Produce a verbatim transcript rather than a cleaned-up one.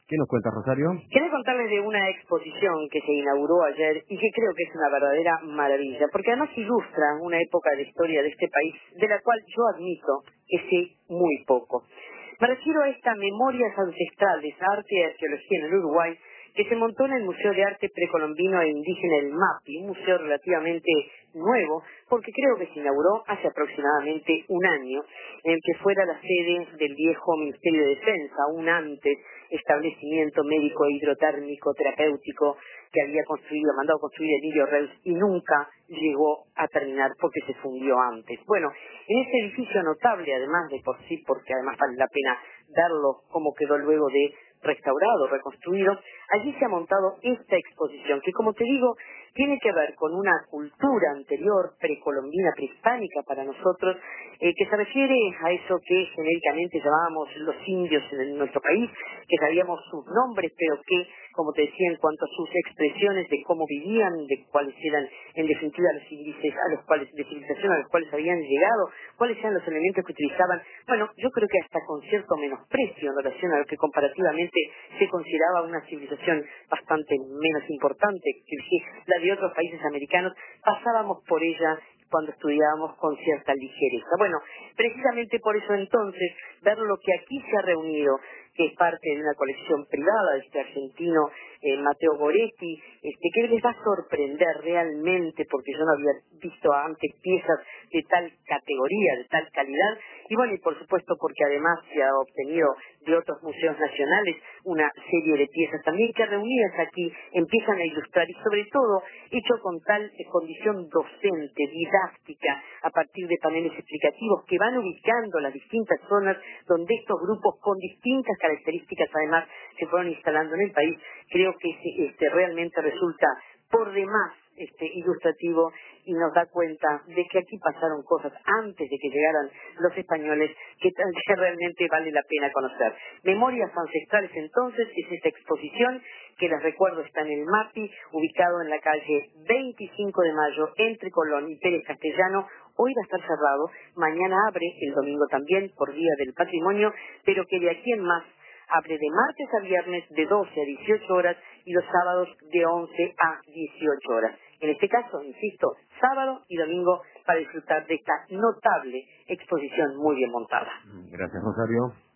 ¿Qué nos cuenta, Rosario? Quería contarles de una exposición que se inauguró ayer y que creo que es una verdadera maravilla, porque además ilustra una época de la historia de este país de la cual yo admito que sé muy poco. Me refiero a esta Memorias Ancestrales, Arte y Arqueología en el Uruguay, que se montó en el Museo de Arte Precolombino e Indígena del MAPI, un museo relativamente nuevo, porque creo que se inauguró hace aproximadamente un año, en el que fuera la sede del viejo Ministerio de Defensa, un antes establecimiento médico e hidrotérmico terapéutico que había construido, mandado construir Emilio Reus y nunca llegó a terminar porque se fundió antes. Bueno, en ese edificio notable, además de por sí, porque además vale la pena verlo como quedó luego de restaurado, reconstruido, allí se ha montado esta exposición que, como te digo, tiene que ver con una cultura anterior, precolombina, prehispánica para nosotros, eh, que se refiere a eso que genéricamente llamábamos los indios en nuestro país, que sabíamos sus nombres, pero que, como te decía, en cuanto a sus expresiones de cómo vivían, de cuáles eran, en definitiva, los índices a los cuales, de civilización a los cuales habían llegado, cuáles eran los elementos que utilizaban, bueno, yo creo que hasta con cierto menosprecio en relación a lo que comparativamente se consideraba una civilización bastante menos importante que la de otros países americanos, pasábamos por ella cuando estudiábamos con cierta ligereza. Bueno, precisamente por eso entonces, ver lo que aquí se ha reunido, que es parte de una colección privada de este argentino eh, Mateo Goretti, este, que les va a sorprender realmente, porque yo no había visto antes piezas de tal categoría, de tal calidad, y bueno, y por supuesto porque además se ha obtenido de otros museos nacionales una serie de piezas también que reunidas aquí empiezan a ilustrar y sobre todo hecho con tal eh, condición docente, didáctica, a partir de paneles explicativos que van ubicando las distintas zonas donde estos grupos con distintas características además se fueron instalando en el país. Creo que este, realmente resulta por demás este, ilustrativo y nos da cuenta de que aquí pasaron cosas antes de que llegaran los españoles que, que realmente vale la pena conocer. Memorias Ancestrales entonces es esta exposición que les recuerdo está en el MAPI, ubicado en la calle veinticinco de mayo entre Colón y Pérez Castellano. Hoy va a estar cerrado, mañana abre, el domingo también por Día del Patrimonio, pero que de aquí en más abre de martes a viernes de doce a dieciocho horas y los sábados de once a dieciocho horas. En este caso, insisto, sábado y domingo para disfrutar de esta notable exposición muy bien montada. Gracias, Rosario.